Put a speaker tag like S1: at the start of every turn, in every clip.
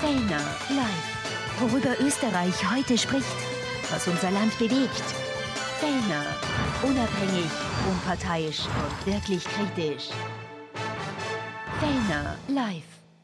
S1: Fellner live. Worüber Österreich heute spricht, was unser Land bewegt. Fellner, unabhängig, unparteiisch und wirklich kritisch. Fellner live.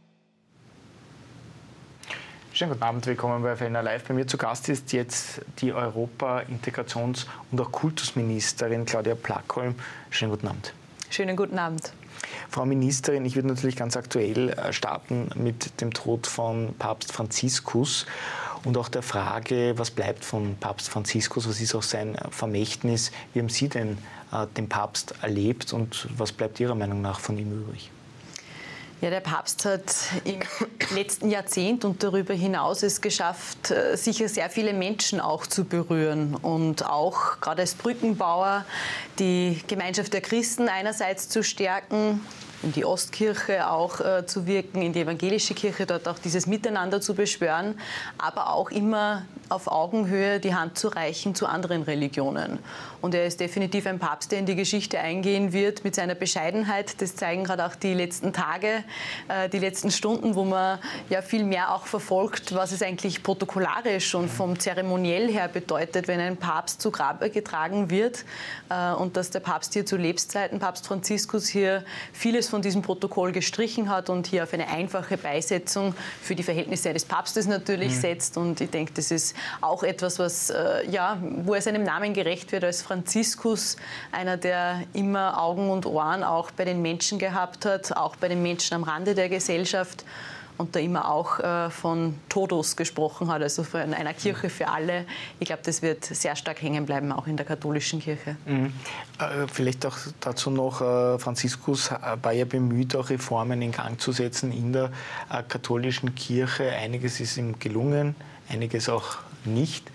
S2: Schönen guten Abend, willkommen bei Fellner Live. Bei mir zu Gast ist jetzt die Europa-, Integrations- und auch Kultusministerin Claudia Plackholm. Schönen guten Abend.
S3: Schönen guten Abend.
S2: Frau Ministerin, ich würde natürlich ganz aktuell starten mit dem Tod von Papst Franziskus und auch der Frage, was bleibt von Papst Franziskus, was ist auch sein Vermächtnis? Wie haben Sie denn den Papst erlebt und was bleibt Ihrer Meinung nach von ihm übrig?
S3: Ja, der Papst hat im letzten Jahrzehnt und darüber hinaus es geschafft, sicher sehr viele Menschen auch zu berühren und auch gerade als Brückenbauer die Gemeinschaft der Christen einerseits zu stärken, in die Ostkirche auch zu wirken, in die evangelische Kirche, dort auch dieses Miteinander zu beschwören, aber auch immer auf Augenhöhe die Hand zu reichen zu anderen Religionen. Und er ist definitiv ein Papst, der in die Geschichte eingehen wird mit seiner Bescheidenheit. Das zeigen gerade auch die letzten Tage, die letzten Stunden, wo man ja viel mehr auch verfolgt, was es eigentlich protokollarisch und vom Zeremoniell her bedeutet, wenn ein Papst zu Grabe getragen wird. Und dass der Papst hier zu Lebzeiten, Papst Franziskus, hier vieles von diesem Protokoll gestrichen hat und hier auf eine einfache Beisetzung für die Verhältnisse eines Papstes natürlich setzt. Und ich denke, das ist auch etwas, was, wo er seinem Namen gerecht wird als Franziskus, einer, der immer Augen und Ohren auch bei den Menschen gehabt hat, auch bei den Menschen am Rande der Gesellschaft und da immer auch von Todos gesprochen hat, also von einer Kirche für alle. Ich glaube, das wird sehr stark hängen bleiben, auch in der katholischen Kirche.
S2: Vielleicht auch dazu noch, Franziskus war ja bemüht, auch Reformen in Gang zu setzen in der katholischen Kirche. Einiges ist ihm gelungen, einiges auch nicht.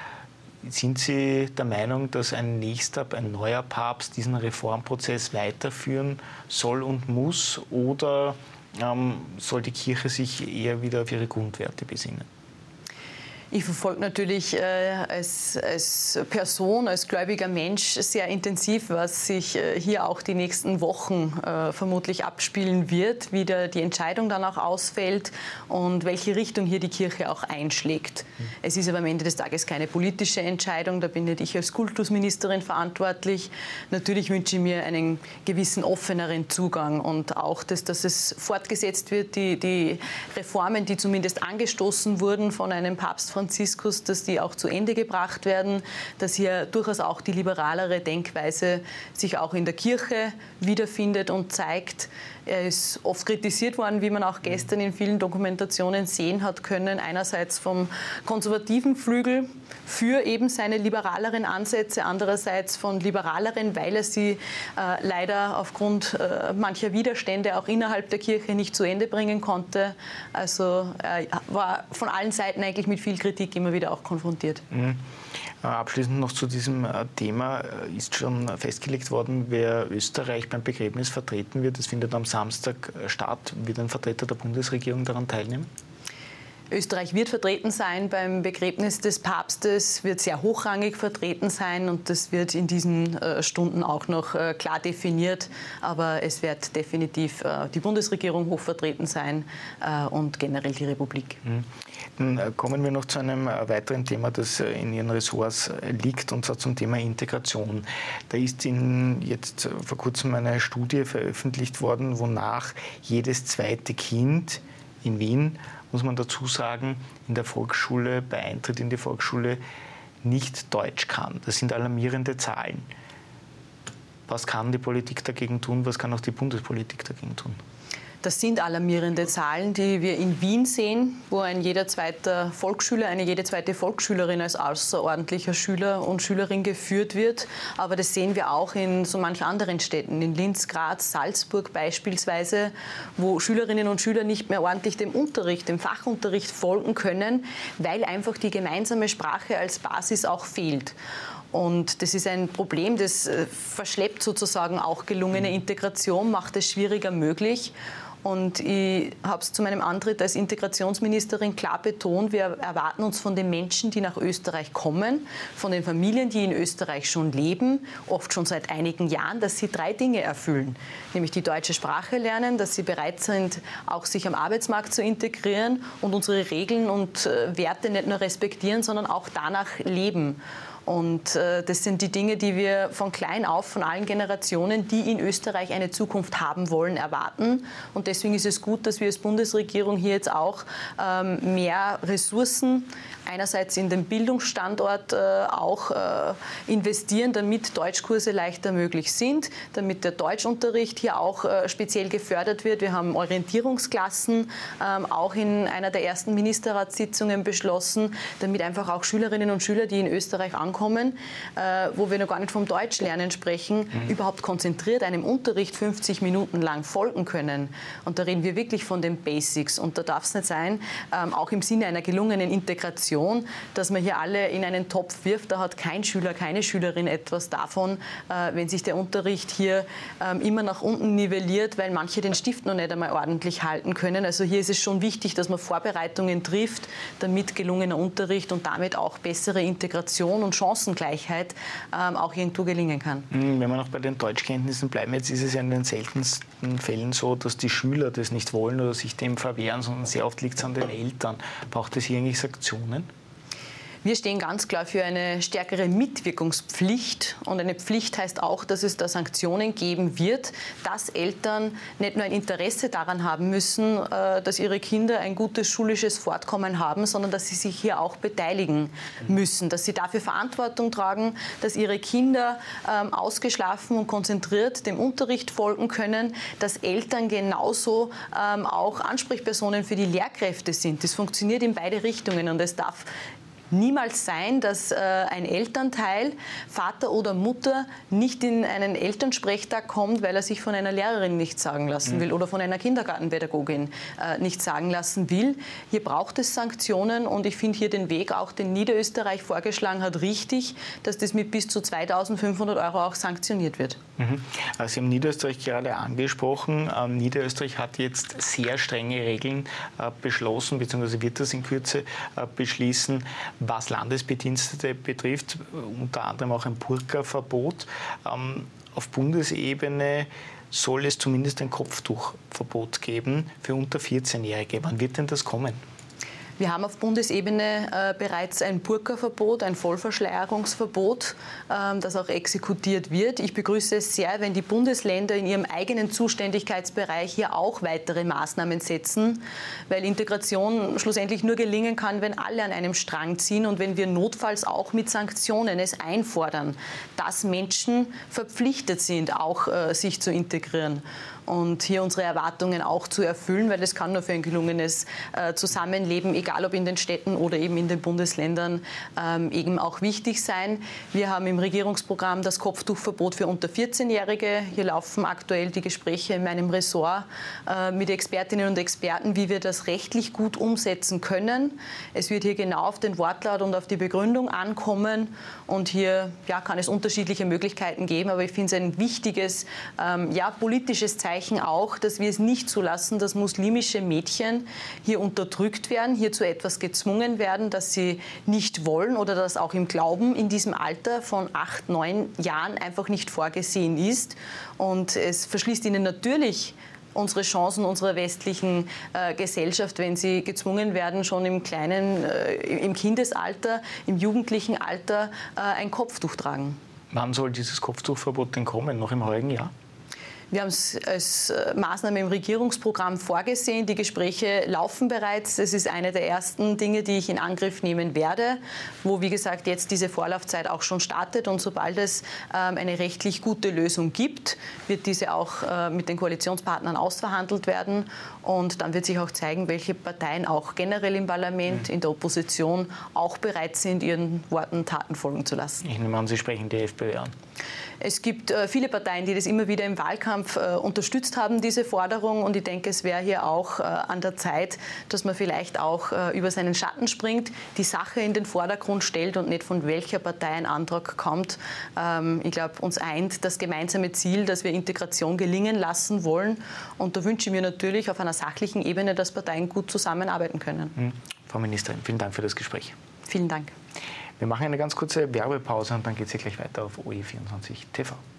S2: Sind Sie der Meinung, dass ein neuer Papst diesen Reformprozess weiterführen soll und muss, oder soll die Kirche sich eher wieder auf ihre Grundwerte besinnen?
S3: Ich verfolge natürlich als Person, als gläubiger Mensch sehr intensiv, was sich hier auch die nächsten Wochen vermutlich abspielen wird, wie die Entscheidung dann auch ausfällt und welche Richtung hier die Kirche auch einschlägt. Es ist aber am Ende des Tages keine politische Entscheidung, da bin nicht ich als Kultusministerin verantwortlich. Natürlich wünsche ich mir einen gewissen offeneren Zugang und auch, dass es fortgesetzt wird, die Reformen, die zumindest angestoßen wurden von einem Papst Franziskus, dass die auch zu Ende gebracht werden, dass hier durchaus auch die liberalere Denkweise sich auch in der Kirche wiederfindet und zeigt. Er ist oft kritisiert worden, wie man auch gestern in vielen Dokumentationen sehen hat können, einerseits vom konservativen Flügel für eben seine liberaleren Ansätze, andererseits von liberaleren, weil er sie leider aufgrund mancher Widerstände auch innerhalb der Kirche nicht zu Ende bringen konnte. Also war von allen Seiten eigentlich mit viel Kritik immer wieder auch konfrontiert.
S2: Abschließend noch zu diesem Thema. Ist schon festgelegt worden, wer Österreich beim Begräbnis vertreten wird? Es findet am Samstag statt. Wird ein Vertreter der Bundesregierung daran teilnehmen?
S3: Österreich wird vertreten sein beim Begräbnis des Papstes, wird sehr hochrangig vertreten sein und das wird in diesen Stunden auch noch klar definiert. Aber es wird definitiv die Bundesregierung hoch vertreten sein und generell die Republik.
S2: Dann kommen wir noch zu einem weiteren Thema, das in Ihren Ressorts liegt, und zwar zum Thema Integration. Da ist jetzt vor kurzem eine Studie veröffentlicht worden, wonach jedes zweite Kind in Wien, muss man dazu sagen, in der Volksschule, bei Eintritt in die Volksschule nicht Deutsch kann. Das sind alarmierende Zahlen. Was kann die Politik dagegen tun? Was kann auch die Bundespolitik dagegen tun?
S3: Das sind alarmierende Zahlen, die wir in Wien sehen, wo ein jeder zweite Volksschüler, eine jede zweite Volksschülerin als außerordentlicher Schüler und Schülerin geführt wird. Aber das sehen wir auch in so manchen anderen Städten, in Linz, Graz, Salzburg beispielsweise, wo Schülerinnen und Schüler nicht mehr ordentlich dem Unterricht, dem Fachunterricht folgen können, weil einfach die gemeinsame Sprache als Basis auch fehlt. Und das ist ein Problem, das verschleppt sozusagen auch gelungene Integration, macht es schwieriger möglich. Und ich habe es zu meinem Antritt als Integrationsministerin klar betont, wir erwarten uns von den Menschen, die nach Österreich kommen, von den Familien, die in Österreich schon leben, oft schon seit einigen Jahren, dass sie 3 Dinge erfüllen. Nämlich die deutsche Sprache lernen, dass sie bereit sind, auch sich am Arbeitsmarkt zu integrieren und unsere Regeln und Werte nicht nur respektieren, sondern auch danach leben. Und das sind die Dinge, die wir von klein auf, von allen Generationen, die in Österreich eine Zukunft haben wollen, erwarten. Und deswegen ist es gut, dass wir als Bundesregierung hier jetzt auch mehr Ressourcen einerseits in den Bildungsstandort auch investieren, damit Deutschkurse leichter möglich sind, damit der Deutschunterricht hier auch speziell gefördert wird. Wir haben Orientierungsklassen auch in einer der ersten Ministerratssitzungen beschlossen, damit einfach auch Schülerinnen und Schüler, die in Österreich ankommen, wo wir noch gar nicht vom Deutschlernen sprechen, überhaupt konzentriert einem Unterricht 50 Minuten lang folgen können. Und da reden wir wirklich von den Basics. Und da darf es nicht sein, auch im Sinne einer gelungenen Integration, dass man hier alle in einen Topf wirft. Da hat kein Schüler, keine Schülerin etwas davon, wenn sich der Unterricht hier immer nach unten nivelliert, weil manche den Stift noch nicht einmal ordentlich halten können. Also hier ist es schon wichtig, dass man Vorbereitungen trifft, damit gelungener Unterricht und damit auch bessere Integration und Chancengleichheit auch irgendwo gelingen kann.
S2: Wenn wir noch bei den Deutschkenntnissen bleiben, jetzt ist es ja in den seltensten Fällen so, dass die Schüler das nicht wollen oder sich dem verwehren, sondern sehr oft liegt es an den Eltern. Braucht es hier eigentlich Sanktionen?
S3: Wir stehen ganz klar für eine stärkere Mitwirkungspflicht. Und eine Pflicht heißt auch, dass es da Sanktionen geben wird, dass Eltern nicht nur ein Interesse daran haben müssen, dass ihre Kinder ein gutes schulisches Fortkommen haben, sondern dass sie sich hier auch beteiligen müssen, dass sie dafür Verantwortung tragen, dass ihre Kinder ausgeschlafen und konzentriert dem Unterricht folgen können, dass Eltern genauso auch Ansprechpersonen für die Lehrkräfte sind. Das funktioniert in beide Richtungen und es darf niemals sein, dass ein Elternteil, Vater oder Mutter, nicht in einen Elternsprechtag kommt, weil er sich von einer Lehrerin nichts sagen lassen will oder von einer Kindergartenpädagogin nichts sagen lassen will. Hier braucht es Sanktionen und ich finde hier den Weg, auch den Niederösterreich vorgeschlagen hat, richtig, dass das mit bis zu 2.500 € auch sanktioniert wird.
S2: Sie haben Niederösterreich gerade angesprochen. Niederösterreich hat jetzt sehr strenge Regeln beschlossen, beziehungsweise wird das in Kürze beschließen, was Landesbedienstete betrifft, unter anderem auch ein Burka-Verbot. Auf Bundesebene soll es zumindest ein Kopftuchverbot geben für unter 14-Jährige. Wann wird denn das kommen?
S3: Wir haben auf Bundesebene bereits ein Burka-Verbot, ein Vollverschleierungsverbot, das auch exekutiert wird. Ich begrüße es sehr, wenn die Bundesländer in ihrem eigenen Zuständigkeitsbereich hier auch weitere Maßnahmen setzen, weil Integration schlussendlich nur gelingen kann, wenn alle an einem Strang ziehen und wenn wir notfalls auch mit Sanktionen es einfordern, dass Menschen verpflichtet sind, auch sich zu integrieren. Und hier unsere Erwartungen auch zu erfüllen, weil das kann nur für ein gelungenes Zusammenleben, egal ob in den Städten oder eben in den Bundesländern, eben auch wichtig sein. Wir haben im Regierungsprogramm das Kopftuchverbot für unter 14-Jährige. Hier laufen aktuell die Gespräche in meinem Ressort mit Expertinnen und Experten, wie wir das rechtlich gut umsetzen können. Es wird hier genau auf den Wortlaut und auf die Begründung ankommen. Und hier kann es unterschiedliche Möglichkeiten geben, aber ich finde es ein wichtiges politisches Zeichen auch, dass wir es nicht zulassen, dass muslimische Mädchen hier unterdrückt werden, hier zu etwas gezwungen werden, das sie nicht wollen oder das auch im Glauben in diesem Alter von 8, 9 Jahren einfach nicht vorgesehen ist. Und es verschließt ihnen natürlich unsere Chancen unserer westlichen Gesellschaft, wenn sie gezwungen werden, schon im Kindesalter, im jugendlichen Alter ein Kopftuch tragen.
S2: Wann soll dieses Kopftuchverbot denn kommen? Noch im heurigen Jahr?
S3: Wir haben es als Maßnahme im Regierungsprogramm vorgesehen. Die Gespräche laufen bereits. Das ist eine der ersten Dinge, die ich in Angriff nehmen werde, wo, wie gesagt, jetzt diese Vorlaufzeit auch schon startet. Und sobald es eine rechtlich gute Lösung gibt, wird diese auch mit den Koalitionspartnern ausverhandelt werden. Und dann wird sich auch zeigen, welche Parteien auch generell im Parlament, in der Opposition auch bereit sind, ihren Worten Taten folgen zu lassen.
S2: Ich nehme an, Sie sprechen die FPÖ an.
S3: Es gibt viele Parteien, die das immer wieder im Wahlkampf Wahlkampf unterstützt haben, diese Forderung. Und ich denke, es wäre hier auch an der Zeit, dass man vielleicht auch über seinen Schatten springt, die Sache in den Vordergrund stellt und nicht von welcher Partei ein Antrag kommt. Ich glaube, uns eint das gemeinsame Ziel, dass wir Integration gelingen lassen wollen. Und da wünsche ich mir natürlich auf einer sachlichen Ebene, dass Parteien gut zusammenarbeiten können.
S2: Frau Ministerin, vielen Dank für das Gespräch.
S3: Vielen Dank.
S2: Wir machen eine ganz kurze Werbepause und dann geht es hier gleich weiter auf OE24 TV.